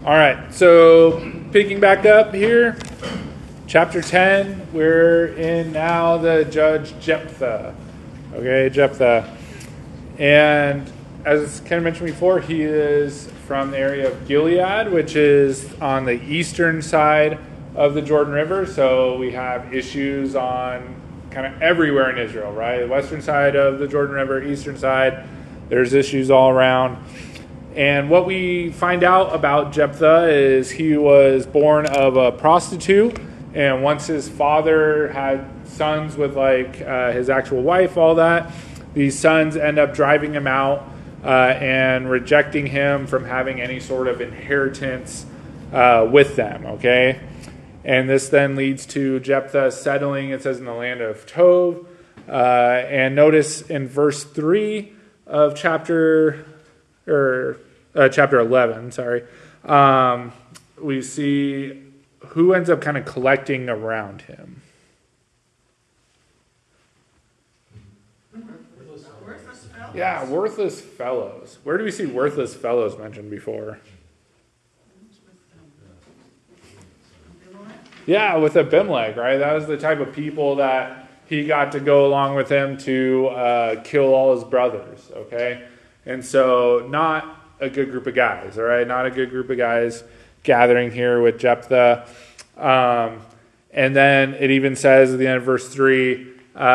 All right, so picking back up here, chapter 10, we're in now the judge Jephthah. Okay, Jephthah. And as Ken mentioned before, he is from the area of Gilead, which is on the eastern side of the Jordan River. So we have issues on kind of everywhere in Israel, right? The western side of the Jordan River, eastern side, there's issues all around. And what we find out about Jephthah is he was born of a prostitute, and once his father had sons with his actual wife, all that, these sons end up driving him out and rejecting him from having any sort of inheritance with them, okay? And this then leads to Jephthah settling, it says, in the land of Tov. And notice in verse 3 of chapter 11, we see who ends up kind of collecting around him. Worthless fellows. Yeah, worthless fellows. Where do we see worthless fellows mentioned before? Yeah, with Abimelech, right? That was the type of people that he got to go along with him to kill all his brothers, okay? And so not a good group of guys, all right? Not a good group of guys gathering here with Jephthah. And then it even says at the end of verse 3,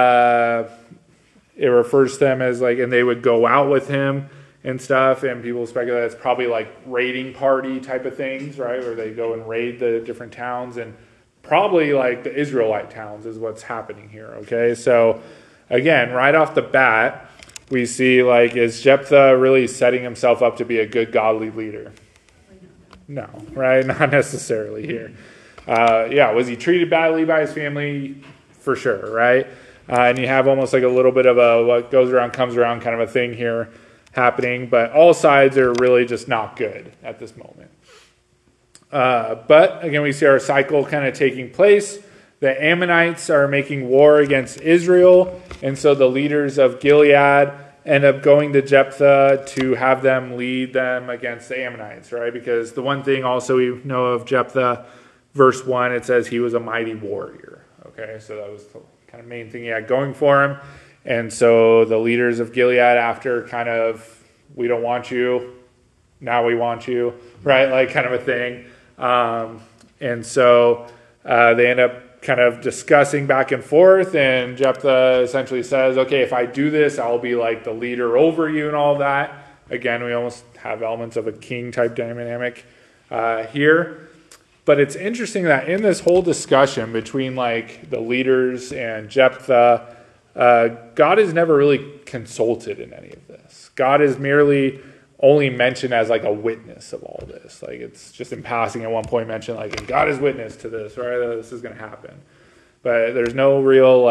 it refers to them as and they would go out with him and stuff, and people speculate it's probably like raiding party type of things, right? Where they go and raid the different towns, and probably like the Israelite towns is what's happening here, okay? So again, right off the bat, we see is Jephthah really setting himself up to be a good godly leader? No, right? Not necessarily here. Was he treated badly by his family? For sure, right? And you have almost like a little bit of a what goes around comes around kind of a thing here happening, but all sides are really just not good at this moment. But again, we see our cycle kind of taking place. The Ammonites are making war against Israel, and so the leaders of Gilead end up going to Jephthah to have them lead them against the Ammonites, right? Because the one thing also we know of Jephthah, verse 1, it says he was a mighty warrior, okay? So that was the kind of main thing he had going for him. And so the leaders of Gilead, after kind of, we don't want you, now we want you, right? Kind of a thing. And so they end up kind of discussing back and forth, and Jephthah essentially says, okay, if I do this, I'll be like the leader over you and all that. Again, we almost have elements of a king type dynamic here. But it's interesting that in this whole discussion between the leaders and Jephthah, God is never really consulted in any of this. God is merely only mentioned as a witness of all this. It's just in passing at one point mentioned and God is witness to this, right? This is going to happen. But there's no real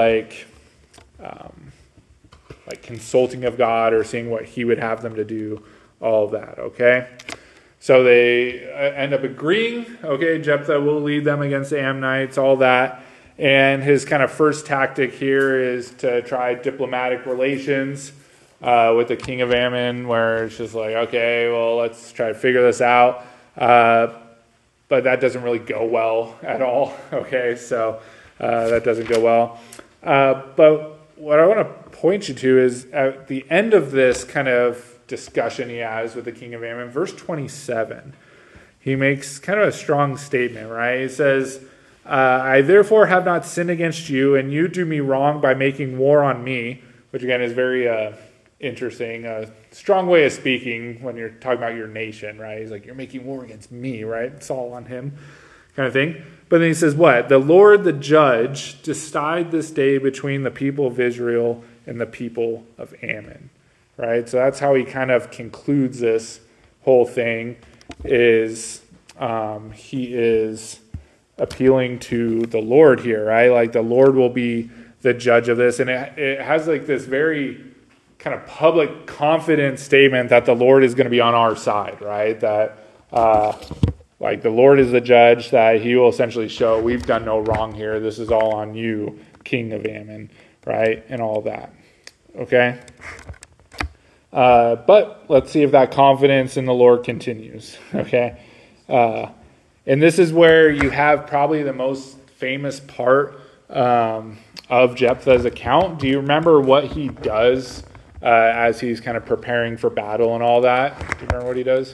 consulting of God or seeing what he would have them to do, all of that, okay? So they end up agreeing, okay, Jephthah will lead them against the Ammonites, all that. And his kind of first tactic here is to try diplomatic relations with the king of Ammon, where it's just okay, well, let's try to figure this out. But that doesn't really go well at all, okay? So that doesn't go well. But what I want to point you to is at the end of this kind of discussion he has with the king of Ammon, verse 27, he makes kind of a strong statement, right? He says, I therefore have not sinned against you, and you do me wrong by making war on me, which again is very interesting, strong way of speaking when you're talking about your nation, right? He's you're making war against me, right? It's all on him kind of thing. But then he says what? The Lord, the judge, decide this day between the people of Israel and the people of Ammon, right? So that's how he kind of concludes this whole thing is he is appealing to the Lord here, right? The Lord will be the judge of this. And it has this very kind of public confident statement that the Lord is going to be on our side, right? That the Lord is the judge, that he will essentially show we've done no wrong here. This is all on you, king of Ammon, right? And all that, okay? But let's see if that confidence in the Lord continues, okay? And this is where you have probably the most famous part of Jephthah's account. Do you remember what he does as he's kind of preparing for battle and all that? Do you remember what he does?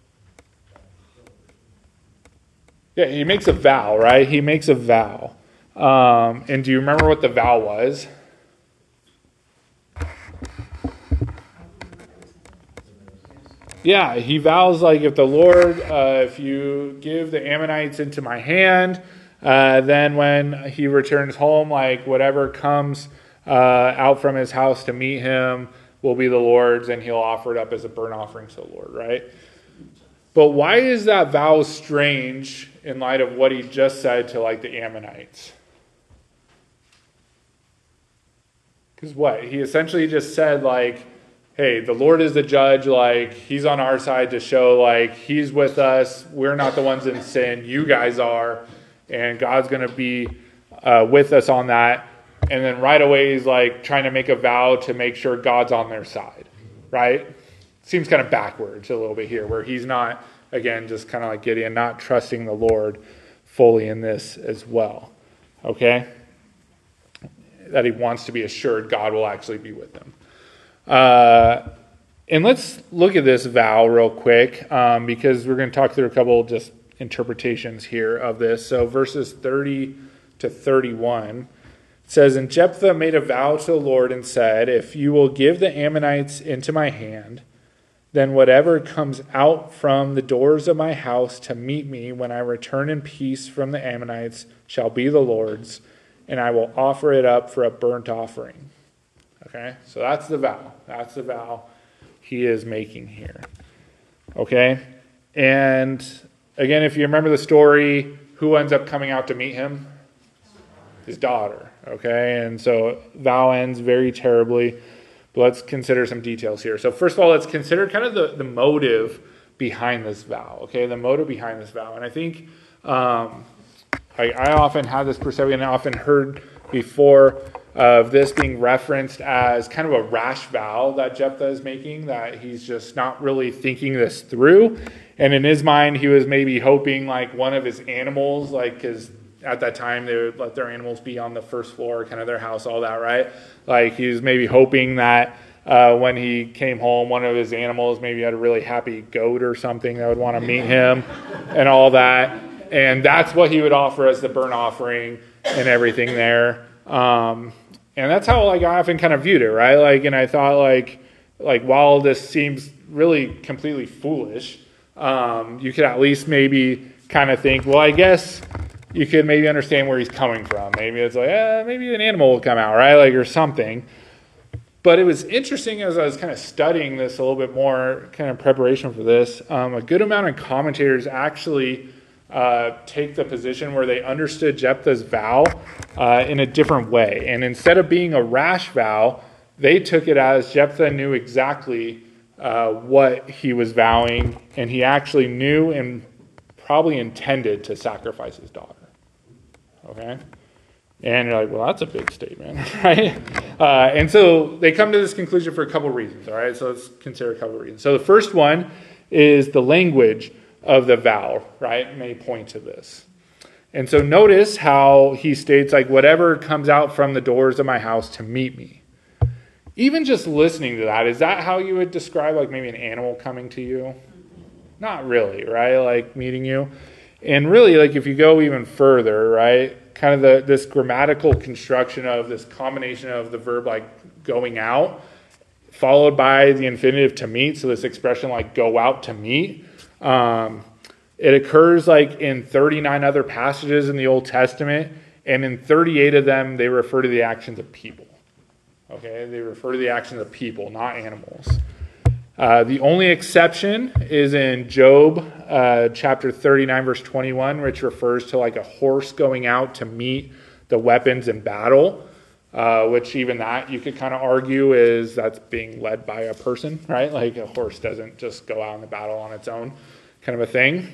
Yeah, he makes a vow, right? He makes a vow. And do you remember what the vow was? Yeah, he vows, like, if the Lord, if you give the Ammonites into my hand, then when he returns home, like, whatever comes out from his house to meet him will be the Lord's, and he'll offer it up as a burnt offering to the Lord, right? But why is that vow strange in light of what he just said to, like, the Ammonites? Because what? He essentially just said, like, hey, the Lord is the judge, like, he's on our side to show, like, he's with us, we're not the ones in sin, you guys are, and God's going to be with us on that. And then right away he's, like, trying to make a vow to make sure God's on their side, right? Seems kind of backwards a little bit here, where he's not, again, just kind of like Gideon, not trusting the Lord fully in this as well, okay? That he wants to be assured God will actually be with him. And let's look at this vow real quick, because we're going to talk through a couple just interpretations here of this. So verses 30 to 31 says, And Jephthah made a vow to the Lord and said, If you will give the Ammonites into my hand, then whatever comes out from the doors of my house to meet me when I return in peace from the Ammonites shall be the Lord's, and I will offer it up for a burnt offering. Okay, so that's the vow. That's the vow he is making here. Okay, and again, if you remember the story, who ends up coming out to meet him? His daughter. Okay, and so vow ends very terribly. But let's consider some details here. So first of all, let's consider kind of the motive behind this vow. Okay, the motive behind this vow. And I think I often have this perception, I often heard before of this being referenced as kind of a rash vow that Jephthah is making, that he's just not really thinking this through. And in his mind, he was maybe hoping like one of his animals, like, because at that time they would let their animals be on the first floor, kind of their house, all that, right? Like he was maybe hoping that when he came home, one of his animals maybe had a really happy goat or something that would want to meet him and all that. And that's what he would offer as the burnt offering and everything there. And that's how, like, I often kind of viewed it, right? Like, and I thought, like while this seems really completely foolish, you could at least maybe kind of think, well, I guess you could maybe understand where he's coming from. Maybe it's like, maybe an animal will come out, right? Like, or something. But it was interesting as I was kind of studying this a little bit more, kind of preparation for this, a good amount of commentators actually take the position where they understood Jephthah's vow in a different way. And instead of being a rash vow, they took it as Jephthah knew exactly what he was vowing, and he actually knew and probably intended to sacrifice his daughter. Okay? And you're like, well, that's a big statement, right? And so they come to this conclusion for a couple reasons, all right? So let's consider a couple reasons. So the first one is the language of the vow, right, may point to this. And so notice how he states, like, whatever comes out from the doors of my house to meet me. Even just listening to that, is that how you would describe, like, maybe an animal coming to you? Not really, right? Like, meeting you. And really, like, if you go even further, right, kind of this grammatical construction of this combination of the verb, like, going out, followed by the infinitive to meet, so this expression, like, go out to meet, it occurs like in 39 other passages in the Old Testament, and in 38 of them, they refer to the actions of people. Okay, they refer to the actions of people, not animals. The only exception is in Job chapter 39, verse 21, which refers to like a horse going out to meet the weapons in battle, which even that you could kind of argue is that's being led by a person, right? Like a horse doesn't just go out in the battle on its own, kind of a thing.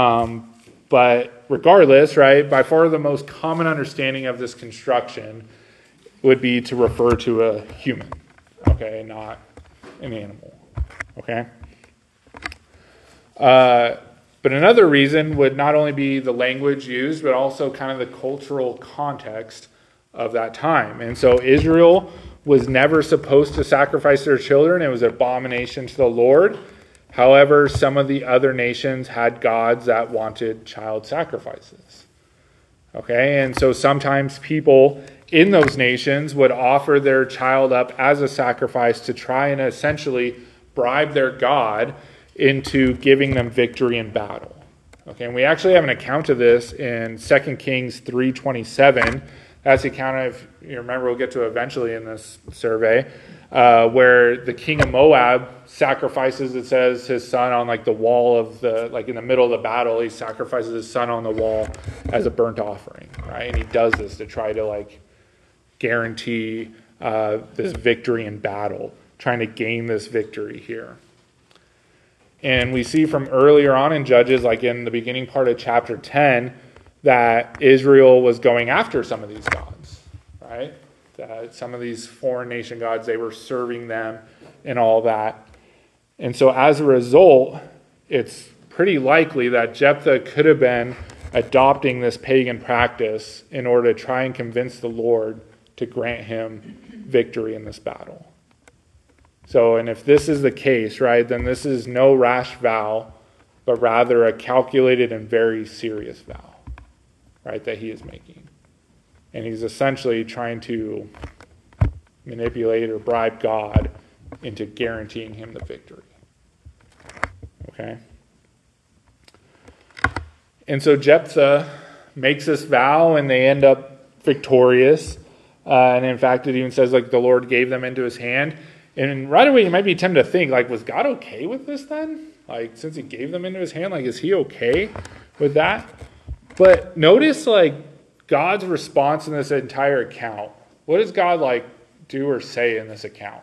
But regardless, right, by far the most common understanding of this construction would be to refer to a human, okay, not an animal, okay? But another reason would not only be the language used, but also kind of the cultural context of that time. And so Israel was never supposed to sacrifice their children. It was an abomination to the Lord. However, some of the other nations had gods that wanted child sacrifices. Okay, and so sometimes people in those nations would offer their child up as a sacrifice to try and essentially bribe their god into giving them victory in battle. Okay, and we actually have an account of this in 2 Kings 3:27. That's the account of, you remember, we'll get to eventually in this survey, where the king of Moab sacrifices, it says, his son on like the wall of the, like in the middle of the battle, he sacrifices his son on the wall as a burnt offering, right? And he does this to try to like guarantee this victory in battle, trying to gain this victory here. And we see from earlier on in Judges, like in the beginning part of chapter 10, that Israel was going after some of these gods, right? That some of these foreign nation gods, they were serving them and all that. And so as a result, it's pretty likely that Jephthah could have been adopting this pagan practice in order to try and convince the Lord to grant him victory in this battle. So, and if this is the case, right, then this is no rash vow, but rather a calculated and very serious vow, right, that he is making. And he's essentially trying to manipulate or bribe God into guaranteeing him the victory. Okay? And so Jephthah makes this vow, and they end up victorious. And in fact, it even says, like, the Lord gave them into his hand. And right away, you might be tempted to think, like, was God okay with this then? Like, since he gave them into his hand, like, is he okay with that? But notice, like, God's response in this entire account. What does God, like, do or say in this account?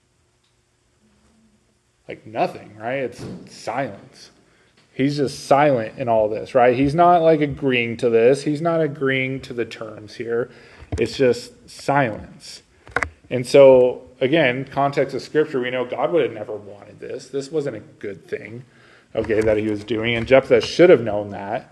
Like, nothing, right? It's silence. He's just silent in all this, right? He's not, like, agreeing to this. He's not agreeing to the terms here. It's just silence. And so, again, context of Scripture, we know God would have never wanted this. This wasn't a good thing, okay, that he was doing. And Jephthah should have known that,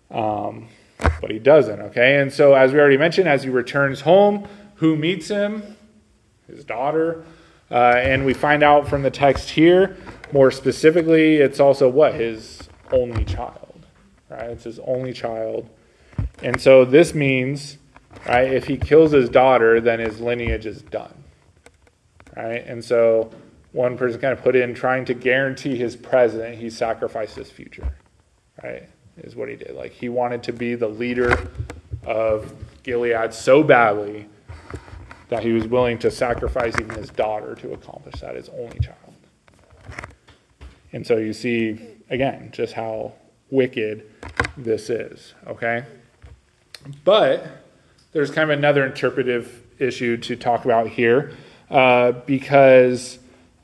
but he doesn't, okay? And so, as we already mentioned, as he returns home, who meets him? His daughter. And we find out from the text here, more specifically, it's also what? His only child, right? It's his only child. And so this means, right, if he kills his daughter, then his lineage is done. Right? And so one person kind of put in, trying to guarantee his present, he sacrificed his future. Right? Is what he did. Like, he wanted to be the leader of Gilead so badly that he was willing to sacrifice even his daughter to accomplish that, his only child. And so you see, again, just how wicked this is. Okay? But there's kind of another interpretive issue to talk about here, because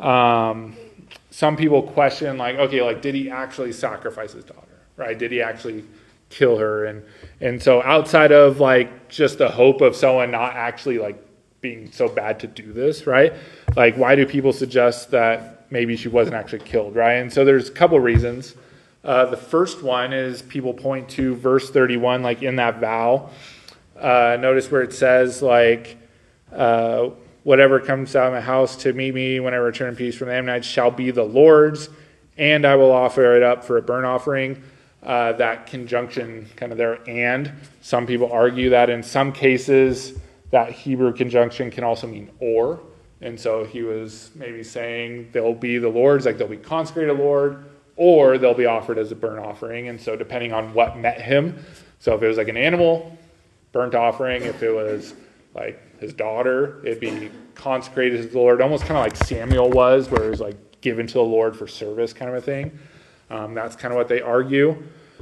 some people question, like, okay, like, did he actually sacrifice his daughter, right? Did he actually kill her? And so outside of, like, just the hope of someone not actually, like, being so bad to do this, right? Like, why do people suggest that maybe she wasn't actually killed, right? And so there's a couple reasons. The first one is people point to verse 31, like in that vow. Notice where it says, like, whatever comes out of my house to meet me when I return in peace from the Ammonites shall be the Lord's, and I will offer it up for a burnt offering. That conjunction kind of there, and some people argue that in some cases that Hebrew conjunction can also mean or. And so he was maybe saying they'll be the Lord's, like they'll be consecrated Lord, or they'll be offered as a burnt offering. And so depending on what met him, so if it was like an animal, burnt offering. If it was like his daughter, it'd be consecrated as the Lord, almost kind of like Samuel was, where it was like given to the Lord for service kind of a thing. That's kind of what they argue.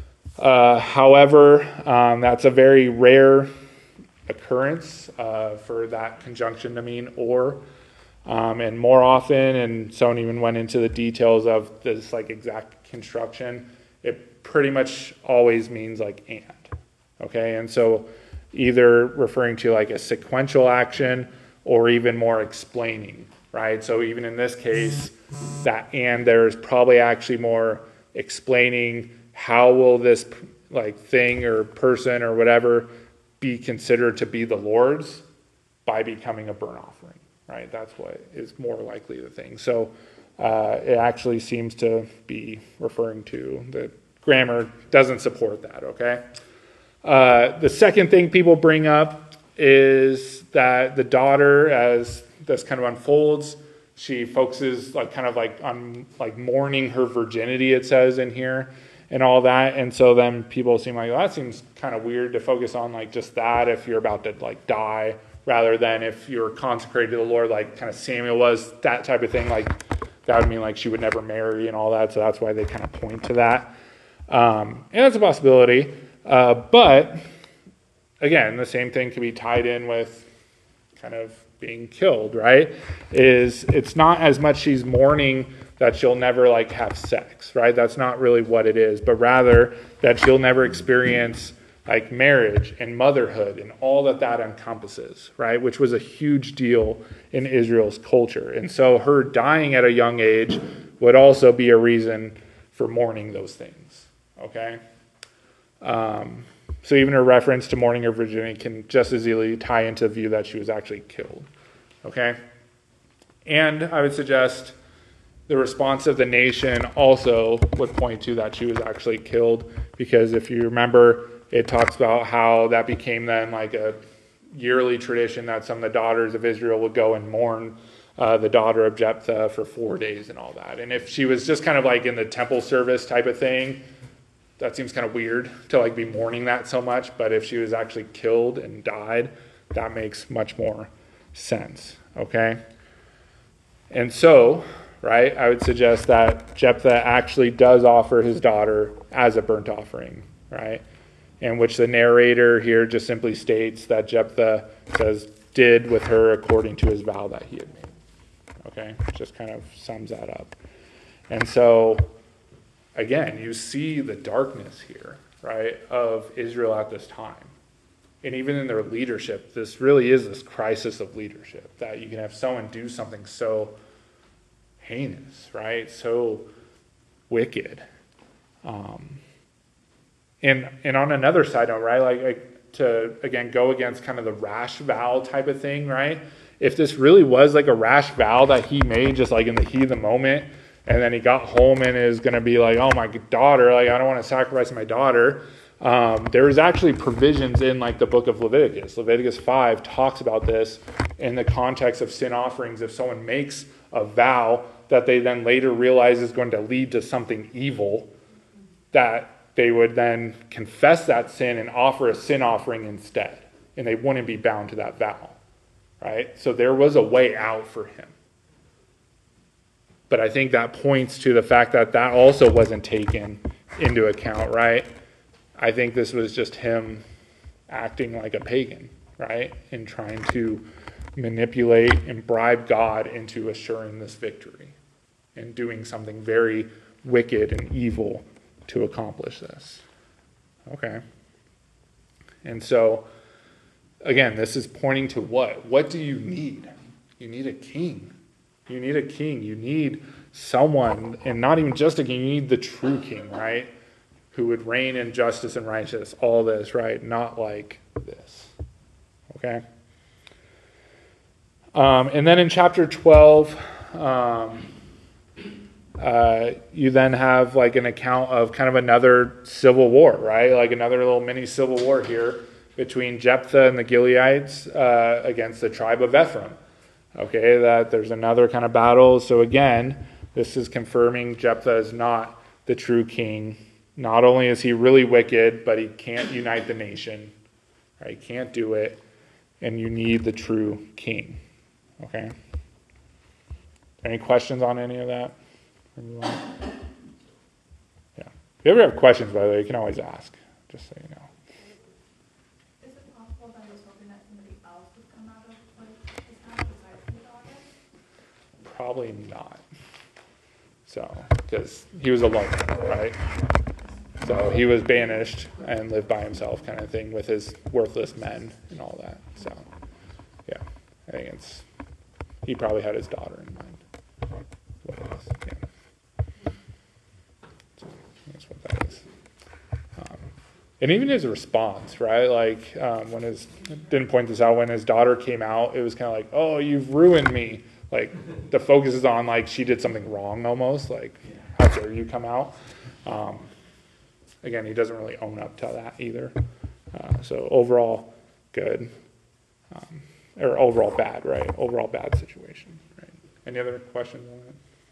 However, that's a very rare occurrence for that conjunction to mean or. And more often, and someone even went into the details of this like exact construction, it pretty much always means like and. Okay, and so either referring to like a sequential action or even more explaining, right? So even in this case, that and there is probably actually more explaining how will this like thing or person or whatever be considered to be the Lord's? By becoming a burnt offering, right? That's what is more likely the thing. So it actually seems to be referring to, the grammar doesn't support that, okay? The second thing people bring up is that the daughter, as this kind of unfolds, she focuses like kind of like on like mourning her virginity, it says in here, and all that. And so then people seem like, well, that seems kind of weird to focus on like just that if you're about to like die, rather than if you're consecrated to the Lord, like kind of Samuel was, that type of thing. Like that would mean like she would never marry and all that. So that's why they kind of point to that. And that's a possibility. But again, the same thing can be tied in with kind of being killed, right? It's not as much she's mourning that she'll never like have sex, right? That's not really what it is, but rather that she'll never experience like marriage and motherhood and all that encompasses, right? Which was a huge deal in Israel's culture. And so her dying at a young age would also be a reason for mourning those things, okay? So even her reference to mourning her virginity can just as easily tie into the view that she was actually killed, okay? And I would suggest the response of the nation also would point to that she was actually killed, because if you remember, it talks about how that became then like a yearly tradition that some of the daughters of Israel would go and mourn the daughter of Jephthah for 4 days and all that. And if she was just kind of like in the temple service type of thing, that seems kind of weird to like be mourning that so much. But if she was actually killed and died, that makes much more sense, okay? And so, right, I would suggest that Jephthah actually does offer his daughter as a burnt offering, right? In which the narrator here just simply states that Jephthah says did with her according to his vow that he had made. Okay, just kind of sums that up. And so, again, you see the darkness here, right, of Israel at this time. And even in their leadership, this really is this crisis of leadership, that you can have someone do something so heinous, right, so wicked. And on another side note, right, like to, again, go against kind of the rash vow type of thing, right? If this really was like a rash vow that he made just like in the heat of the moment, and then he got home and is going to be like, oh, my daughter, like I don't want to sacrifice my daughter. There is actually provisions in like the book of Leviticus. Leviticus 5 talks about this in the context of sin offerings. If someone makes a vow that they then later realize is going to lead to something evil, that they would then confess that sin and offer a sin offering instead. And they wouldn't be bound to that vow, right? So there was a way out for him. But I think that points to the fact that that also wasn't taken into account, right? I think this was just him acting like a pagan, right? And trying to manipulate and bribe God into assuring this victory and doing something very wicked and evil to accomplish this. Okay. And so, again, this is pointing to what? What do you need? You need a king. You need a king. You need someone, and not even just a king, you need the true king, right? Who would reign in justice and righteousness, all this, right? Not like this. Okay? And then in chapter 12, you then have like an account of kind of another civil war, right? Like another little mini civil war here between Jephthah and the Gileadites against the tribe of Ephraim. Okay, that there's another kind of battle. So again, this is confirming Jephthah is not the true king. Not only is he really wicked, but he can't unite the nation. Right? He can't do it. And you need the true king. Okay? Any questions on any of that? Yeah. If you ever have questions, by the way, you can always ask, just so you know. Is it possible that he was hoping that somebody else would come out of his house besides his daughter? Probably not. So, because he was alone, right? So he was banished and lived by himself, kind of thing, with his worthless men and all that. So, yeah, I think he probably had his daughter in mind. What it is, yeah. So that's what that is. And even his response, right? Like didn't point this out, when his daughter came out, it was kind of like, oh, you've ruined me. Like the focus is on like she did something wrong almost. Like, how dare you come out? Again, he doesn't really own up to that either. So overall, good. Or overall bad, right? Overall bad situation, right? Any other questions on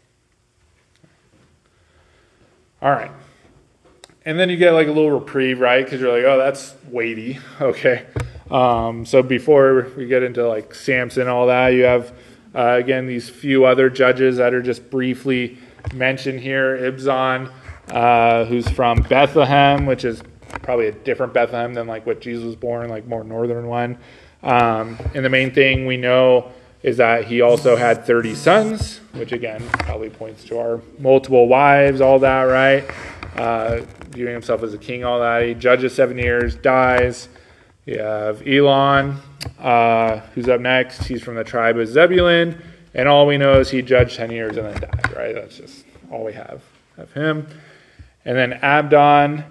that? All right. And then you get like a little reprieve, right? Because you're like, oh, that's weighty. Okay. So before we get into like Samson and all that, you have, again, these few other judges that are just briefly mentioned here. Ibzan, who's from Bethlehem, which is probably a different Bethlehem than like what Jesus was born, like more northern one. And the main thing we know is that he also had 30 sons, which again probably points to our multiple wives, all that, right? Viewing himself as a king, all that. He judges 7 years, dies. You have Elon, who's up next. He's from the tribe of Zebulun. And all we know is he judged 10 years and then died, right? That's just all we have of him. And then Abdon,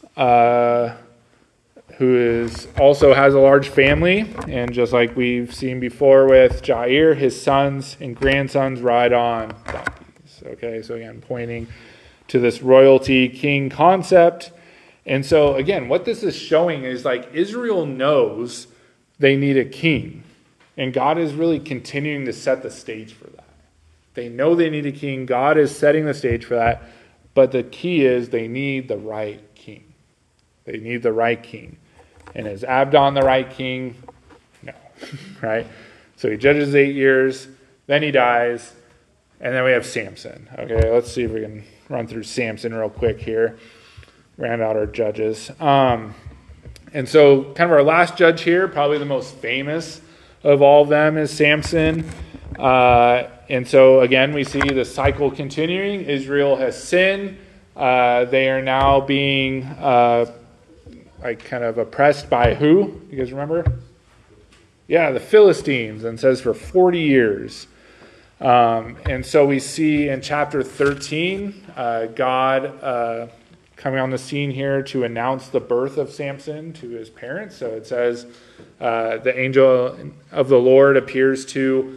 who also has a large family, and just like we've seen before with Jair, his sons and grandsons ride on donkeys. Okay, so again, pointing to this royalty king concept. And so again, what this is showing is like Israel knows they need a king, and God is really continuing to set the stage for that. They know they need a king. God is setting the stage for that, but the key is they need the right king. They need the right king. And is Abdon the right king? No, right? So he judges 8 years, then he dies, and then we have Samson. Okay, let's see if we can run through Samson real quick here. Round out our judges. And so kind of our last judge here, probably the most famous of all of them, is Samson. And so again, we see the cycle continuing. Israel has sinned. They are now being like kind of oppressed by who? You guys remember? Yeah, the Philistines. And it says for 40 years. And so we see in chapter 13, God coming on the scene here to announce the birth of Samson to his parents. So it says the angel of the Lord appears to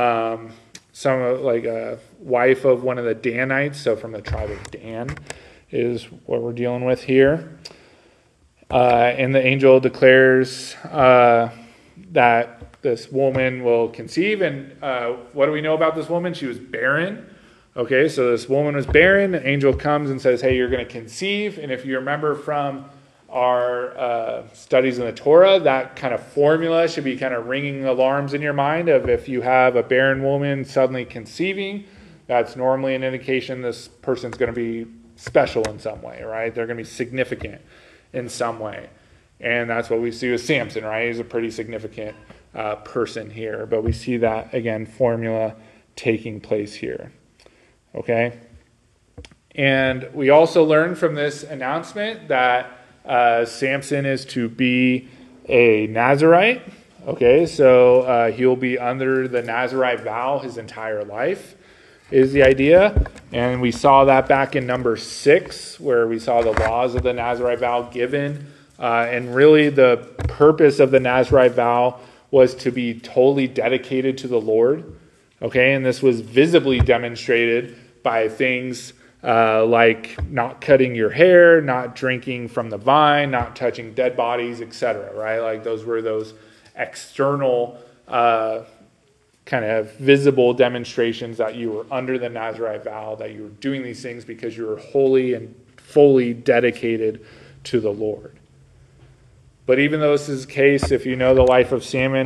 like a wife of one of the Danites. So from the tribe of Dan is what we're dealing with here. And the angel declares that this woman will conceive. And what do we know about this woman? She was barren. Okay, so this woman was barren. An angel comes and says, hey, you're going to conceive. And if you remember from our studies in the Torah, that kind of formula should be kind of ringing alarms in your mind of if you have a barren woman suddenly conceiving, that's normally an indication this person's going to be special in some way, right? They're going to be significant in some way. And that's what we see with Samson, right? He's a pretty significant person here. But we see that, again, formula taking place here. Okay? And we also learn from this announcement that Samson is to be a Nazirite. Okay, so he'll be under the Nazirite vow his entire life, is the idea. And we saw that back in number 6, where we saw the laws of the Nazirite vow given. And really the purpose of the Nazirite vow was to be totally dedicated to the Lord. Okay, and this was visibly demonstrated by things like not cutting your hair, not drinking from the vine, not touching dead bodies, etc. Right? Like those were those external kind of visible demonstrations that you were under the Nazirite vow, that you were doing these things because you were wholly and fully dedicated to the Lord. But even though this is the case, if you know the life of Samson,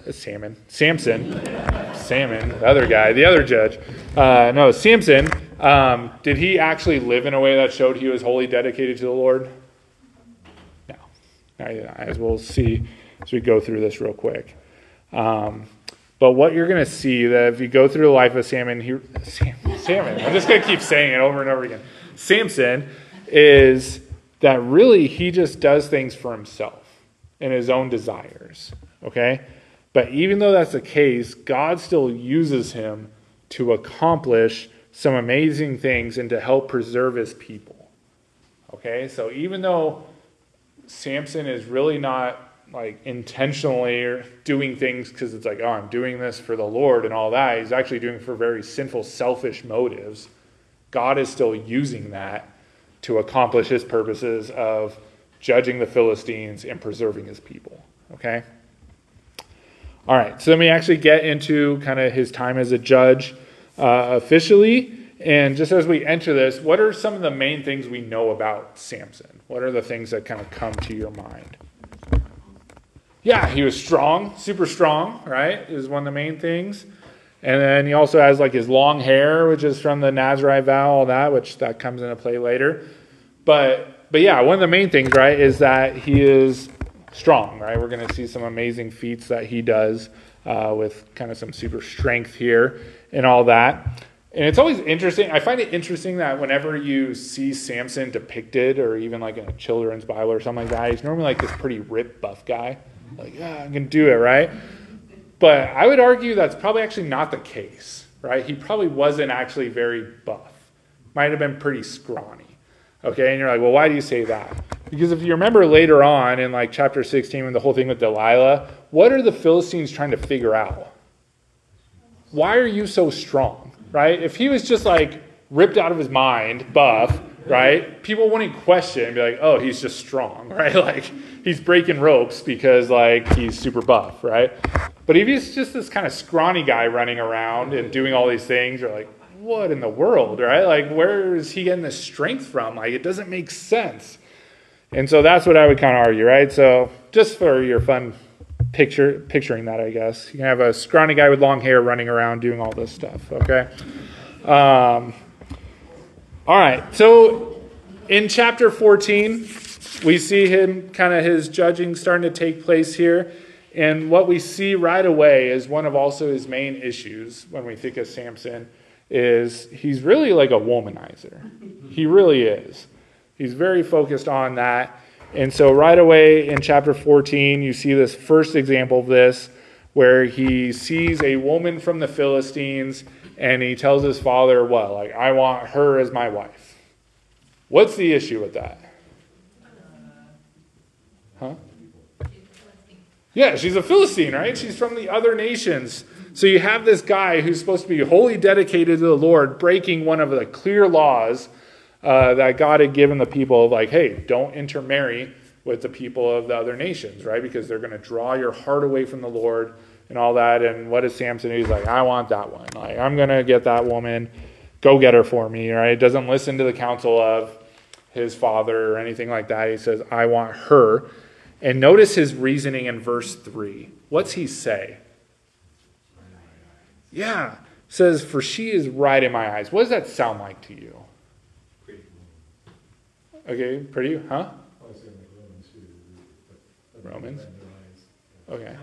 the other guy, the other judge, Samson, did he actually live in a way that showed he was wholly dedicated to the Lord? No. As we'll see as we go through this real quick. But what you're going to see, that if you go through the life of Samson, I'm just going to keep saying it over and over again. Samson is that really he just does things for himself and his own desires. Okay? But even though that's the case, God still uses him to accomplish some amazing things and to help preserve his people. Okay? So even though Samson is really not like intentionally doing things because it's like, oh, I'm doing this for the Lord and all that. He's actually doing it for very sinful, selfish motives. God is still using that to accomplish his purposes of judging the Philistines and preserving his people. Okay? All right, so let me actually get into kind of his time as a judge officially. And just as we enter this, what are some of the main things we know about Samson? What are the things that kind of come to your mind? Yeah, he was strong, super strong, right? Is one of the main things. And then he also has like his long hair, which is from the Nazarite vow, all that, which that comes into play later. But yeah, one of the main things, right, is that he is strong, right? We're going to see some amazing feats that he does with kind of some super strength here and all that. And it's always interesting. I find it interesting that whenever you see Samson depicted, or even like in a children's Bible or something like that, he's normally like this pretty ripped, buff guy. Like, yeah, I can do it, right? But I would argue that's probably actually not the case, right? He probably wasn't actually very buff. Might have been pretty scrawny. Okay, and you're like, well, why do you say that? Because if you remember later on in like chapter 16, when the whole thing with Delilah, what are the Philistines trying to figure out? Why are you so strong, right? If he was just like ripped out of his mind, buff, right? People wouldn't question and be like, oh, he's just strong, right? Like he's breaking ropes because like he's super buff, right? But if he's just this kind of scrawny guy running around and doing all these things, you're like, what in the world, right? Like where is he getting this strength from? Like it doesn't make sense. And so that's what I would kind of argue, right? So just for your fun picturing that, I guess. You can have a scrawny guy with long hair running around doing all this stuff, okay? All right, so in chapter 14, we see him kind of his judging starting to take place here. And what we see right away is one of also his main issues when we think of Samson is he's really like a womanizer. He really is. He's very focused on that. And so right away in chapter 14, you see this first example of this where he sees a woman from the Philistines and he tells his father, what? Like, I want her as my wife. What's the issue with that? Huh? Yeah, she's a Philistine, right? She's from the other nations. So you have this guy who's supposed to be wholly dedicated to the Lord, breaking one of the clear laws that God had given the people, like, hey, don't intermarry with the people of the other nations, right? Because they're going to draw your heart away from the Lord and all that. And what is Samson? He's like, I want that one. Like, I'm going to get that woman. Go get her for me, right? Doesn't listen to the counsel of his father or anything like that. He says, I want her. And notice his reasoning in verse 3. What's he say? Yeah. Says, for she is right in my eyes. What does that sound like to you? Okay, pretty, huh? Romans? Okay.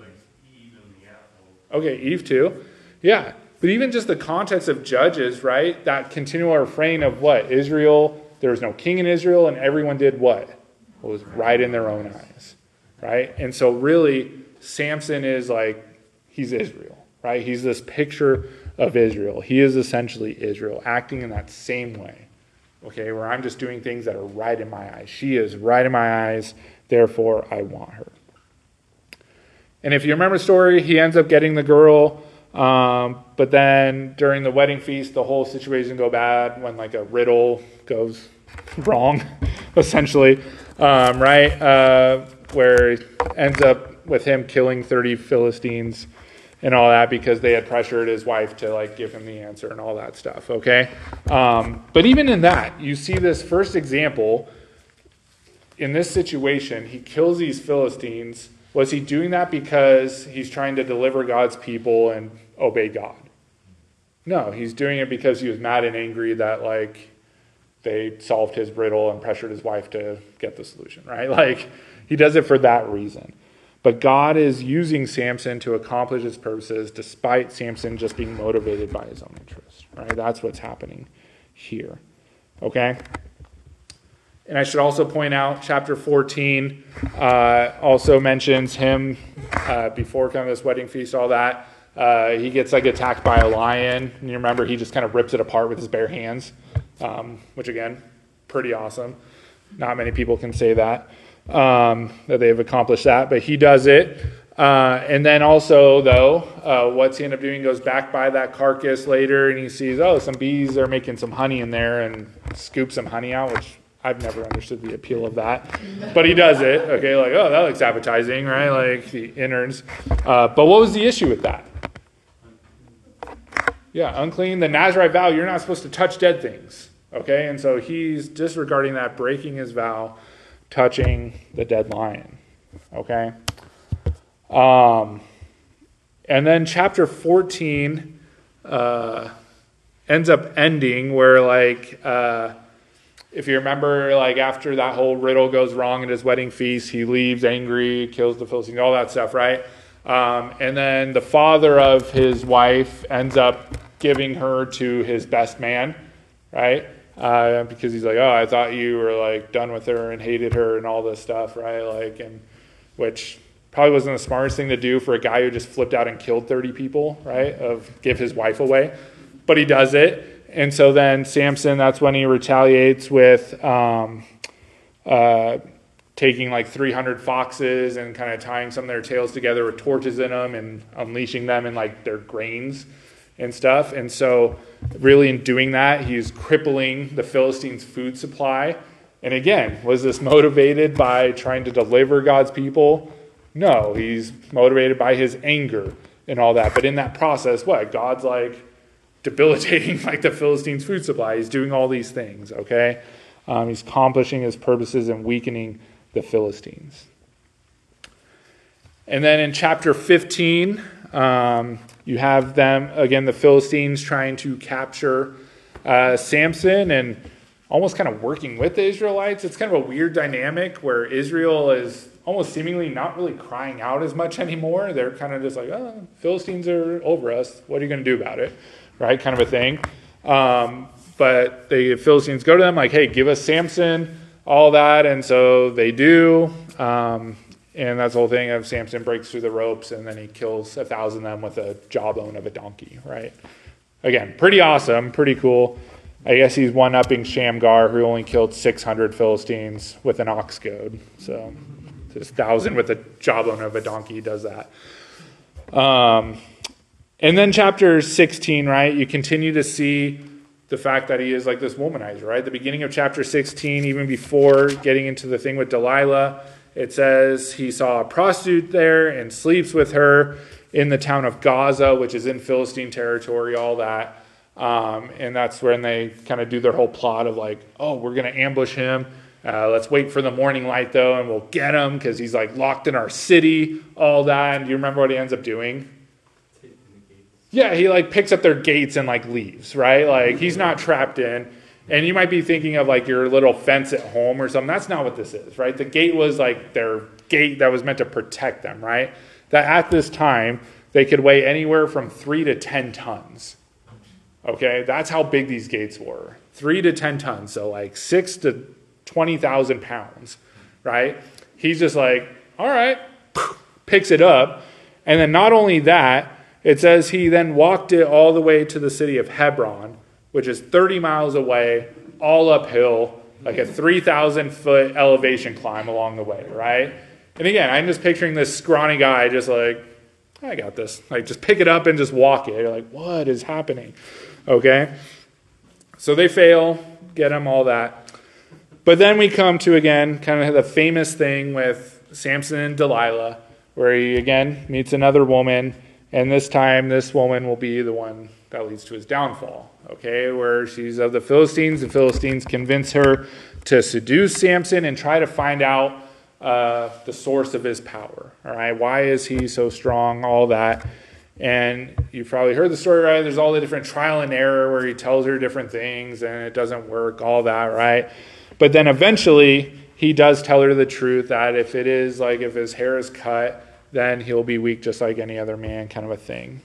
Okay, Eve too. Yeah, but even just the context of Judges, right? That continual refrain of what? Israel, there was no king in Israel, and everyone did what? What was right in their own eyes, right? And so really, Samson is like, he's Israel, right? He's this picture of Israel. He is essentially Israel, acting in that same way. Okay, where I'm just doing things that are right in my eyes. She is right in my eyes, therefore I want her. And if you remember the story, he ends up getting the girl, but then during the wedding feast, the whole situation go bad when like a riddle goes wrong, essentially, right? Where it ends up with him killing 30 Philistines and all that because they had pressured his wife to like give him the answer and all that stuff, okay? But even in that, you see this first example. In this situation, he kills these Philistines. Was he doing that because he's trying to deliver God's people and obey God? No, he's doing it because he was mad and angry that like they solved his riddle and pressured his wife to get the solution, right? Like he does it for that reason. But God is using Samson to accomplish his purposes despite Samson just being motivated by his own interest, right? That's what's happening here, okay? And I should also point out, chapter 14 also mentions him before kind of this wedding feast, all that. He gets like attacked by a lion. And you remember he just kind of rips it apart with his bare hands, which again, pretty awesome. Not many people can say that. that they have accomplished that, but he does it. And then also, though, what's he end up doing? He goes back by that carcass later, and he sees, some bees are making some honey in there, and scoops some honey out, which I've never understood the appeal of that. But he does it. Okay, like, that looks appetizing, right? Like the innards. But what was the issue with that? Yeah, unclean. The Nazirite vow, you're not supposed to touch dead things. Okay, and so he's disregarding that, breaking his vow, touching the dead lion. Okay. And then chapter 14 ends up ending where, if you remember, after that whole riddle goes wrong at his wedding feast, he leaves angry, kills the Philistines, all that stuff, right? And then the father of his wife ends up giving her to his best man, right? Because he's like, I thought you were done with her and hated her and all this stuff, right? And which probably wasn't the smartest thing to do for a guy who just flipped out and killed 30 people, right? Give his wife away. But he does it. And so then Samson, that's when he retaliates with taking 300 foxes and kind of tying some of their tails together with torches in them and unleashing them in their grains and stuff. And so really in doing that, he's crippling the Philistines' food supply. And again, was this motivated by trying to deliver God's people? No, he's motivated by his anger and all that. But in that process, God's debilitating the Philistines' food supply. He's doing all these things, okay? He's accomplishing his purposes and weakening the Philistines. And then in chapter 15, you have them, again, the Philistines trying to capture Samson and almost kind of working with the Israelites. It's kind of a weird dynamic where Israel is almost seemingly not really crying out as much anymore. They're kind of just Philistines are over us. What are you going to do about it? Right? Kind of a thing. But the Philistines go to them hey, give us Samson, all that. And so they do. And that's the whole thing of Samson breaks through the ropes and then he kills 1,000 of them with a jawbone of a donkey, right? Again, pretty awesome, pretty cool. I guess he's one-upping Shamgar, who only killed 600 Philistines with an ox goad. So this 1,000 with a jawbone of a donkey does that. And then chapter 16, right, you continue to see the fact that he is this womanizer, right? The beginning of chapter 16, even before getting into the thing with Delilah, it says he saw a prostitute there and sleeps with her in the town of Gaza, which is in Philistine territory, all that. And that's when they kind of do their whole plot of we're going to ambush him. Let's wait for the morning light, though, and we'll get him because he's locked in our city, all that. And do you remember what he ends up doing? Yeah, he picks up their gates and leaves, right? He's not trapped in. And you might be thinking of your little fence at home or something. That's not what this is, right? The gate was their gate that was meant to protect them, right? That at this time, they could weigh anywhere from 3 to 10 tons. Okay, that's how big these gates were. 3 to 10 tons, so 6 to 20,000 pounds, right? He's just all right, picks it up. And then not only that, it says he then walked it all the way to the city of Hebron, which is 30 miles away, all uphill, a 3,000-foot elevation climb along the way, right? And again, I'm just picturing this scrawny guy just I got this. Just pick it up and just walk it. You're what is happening? Okay? So they fail, get him, all that. But then we come to, again, kind of the famous thing with Samson and Delilah, where he, again, meets another woman, and this time this woman will be the one that leads to his downfall, okay, where she's of the Philistines. The Philistines convince her to seduce Samson and try to find out the source of his power, all right? Why is he so strong, all that. And you've probably heard the story, right? There's all the different trial and error where he tells her different things and it doesn't work, all that, right? But then eventually he does tell her the truth that if it is if his hair is cut, then he'll be weak just like any other man, kind of a thing.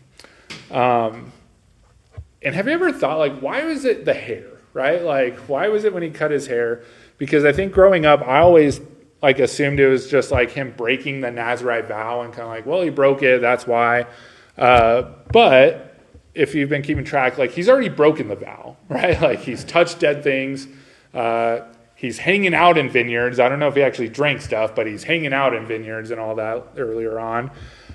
And have you ever thought, why was it the hair, right? Why was it when he cut his hair? Because I think growing up, I always, assumed it was just, him breaking the Nazirite vow and kind of he broke it, that's why. But if you've been keeping track, he's already broken the vow, right? He's touched dead things. he's hanging out in vineyards. I don't know if he actually drank stuff, but he's hanging out in vineyards and all that earlier on.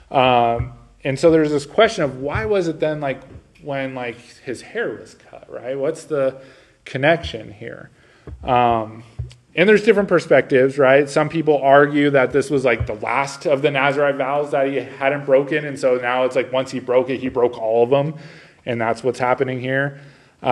And so there's this question of why was it then like when like his hair was cut, right? What's the connection here? And there's different perspectives, right? Some people argue that this was like the last of the Nazirite vows that he hadn't broken. And so now it's like once he broke it, he broke all of them. And that's what's happening here.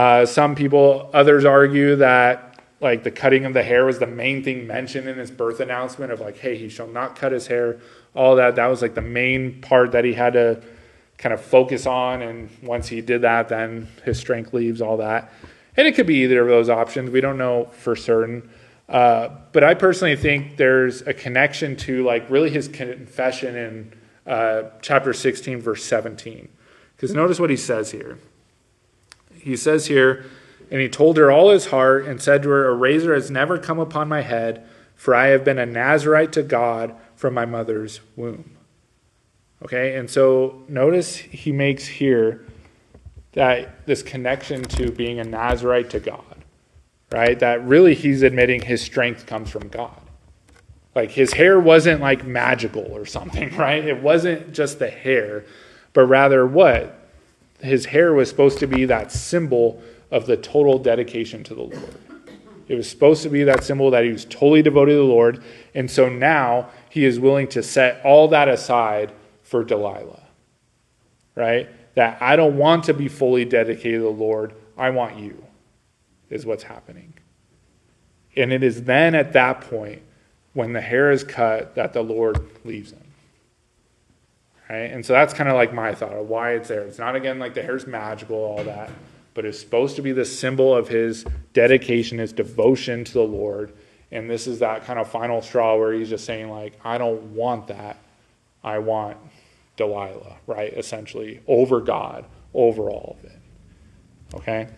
Others argue that like the cutting of the hair was the main thing mentioned in his birth announcement of like, hey, he shall not cut his hair. All that was like the main part that he had to kind of focus on. And once he did that, then his strength leaves, all that. And it could be either of those options. We don't know for certain. But I personally think there's a connection to like really his confession in chapter 16, verse 17. Because notice what he says here. He says here, and he told her all his heart and said to her, a razor has never come upon my head, for I have been a Nazirite to God from my mother's womb. Okay, and so notice he makes here that this connection to being a Nazirite to God. Right? That really he's admitting his strength comes from God. Like his hair wasn't like magical or something, right? It wasn't just the hair, but rather what? His hair was supposed to be that symbol of the total dedication to the Lord. It was supposed to be that symbol that he was totally devoted to the Lord. And so now he is willing to set all that aside for Delilah. Right? That I don't want to be fully dedicated to the Lord. I want you. Is what's happening. And it is then at that point when the hair is cut that the Lord leaves him. Right? And so that's kind of like my thought of why it's there. It's not, again, like the hair's magical, all that, but it's supposed to be the symbol of his dedication, his devotion to the Lord. And this is that kind of final straw where he's just saying, like, I don't want that. I want Delilah, right? Essentially, over God, over all of it. Okay?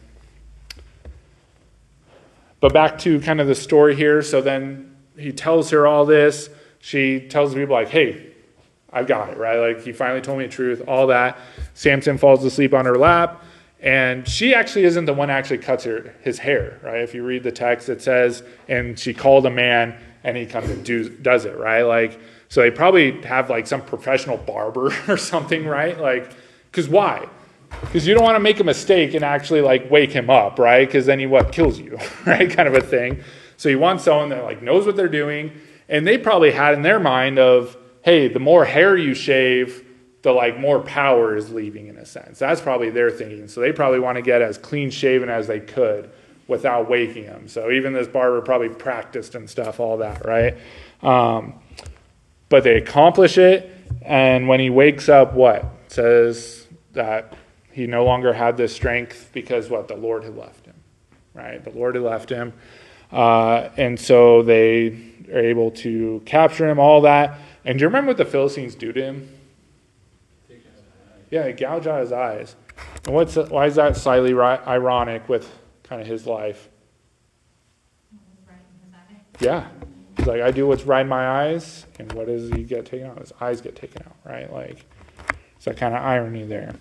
But back to kind of the story here. So then he tells her all this. She tells the people like, hey, I've got it, right? Like he finally told me the truth, all that. Samson falls asleep on her lap. And she actually isn't the one that actually cuts his hair, right? If you read the text, it says, and she called a man and he comes and does it, right? Like, so they probably have like some professional barber or something, right? Like, because why? Because you don't want to make a mistake and actually like wake him up, right? Because then he kills you, right? Kind of a thing. So you want someone that like knows what they're doing, and they probably had in their mind of, hey, the more hair you shave, the like more power is leaving in a sense. That's probably their thinking. So they probably want to get as clean shaven as they could without waking him. So even this barber probably practiced and stuff, all that, right? But they accomplish it, and when he wakes up, what? It says that he no longer had this strength because what? The Lord had left him, right? The Lord had left him. And so they are able to capture him, all that. And do you remember what the Philistines do to him? Yeah, they gouge out his eyes. And why is that slightly ironic with kind of his life? Yeah. He's like, I do what's right in my eyes, and what does he get taken out? His eyes get taken out, right? Like, it's that kind of irony there.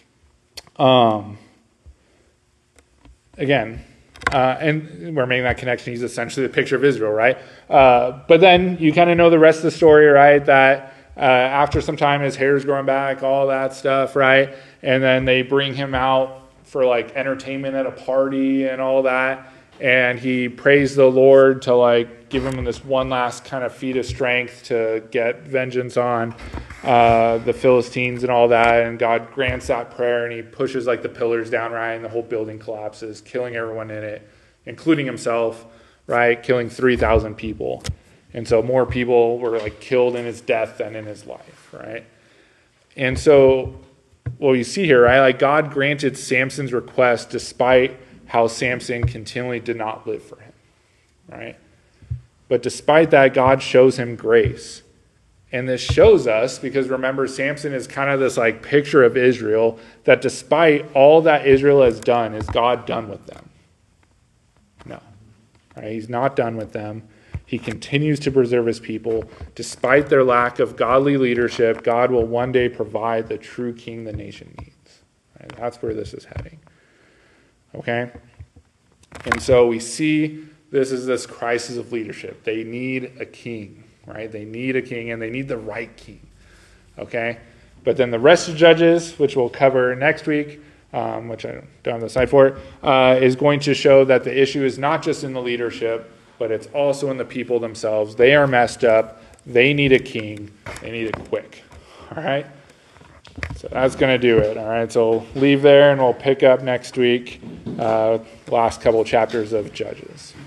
Again, and we're making that connection. He's essentially the picture of Israel, right? But then you kind of know the rest of the story, right? That after some time, his hair's growing back, all that stuff, right? And then they bring him out for like entertainment at a party and all that. And he prays the Lord to like give him this one last kind of feat of strength to get vengeance on the Philistines and all that. And God grants that prayer, and he pushes like the pillars down, right? And the whole building collapses, killing everyone in it, including himself, right? Killing 3,000 people. And so more people were like killed in his death than in his life, right? And so what you see here, right? Like God granted Samson's request despite how Samson continually did not live for him, right? But despite that, God shows him grace. And this shows us, because remember, Samson is kind of this like picture of Israel, that despite all that Israel has done, is God done with them? No. Right? He's not done with them. He continues to preserve his people. Despite their lack of godly leadership, God will one day provide the true king the nation needs. Right? That's where this is heading. Okay? And so we see this is this crisis of leadership. They need a king, right? They need a king, and they need the right king, okay? But then the rest of Judges, which we'll cover next week, which I don't have the slide for, is going to show that the issue is not just in the leadership, but it's also in the people themselves. They are messed up. They need a king. They need it quick, all right? So that's going to do it, all right? So we'll leave there, and we'll pick up next week, last couple chapters of Judges.